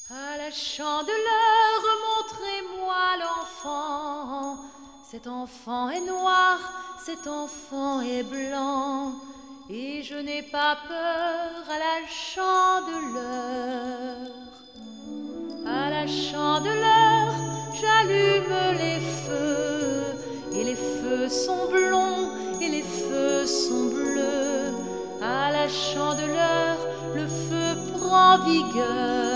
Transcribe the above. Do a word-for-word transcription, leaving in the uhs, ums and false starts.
À la chandeleur, montrez-moi l'enfant. Cet enfant est noir, cet enfant est blanc, et je n'ai pas peur à la chandeleur. À la chandeleur, j'allume les feux, et les feux sont blonds, et les feux sont bleus. À la chandeleur, le feu prend vigueur.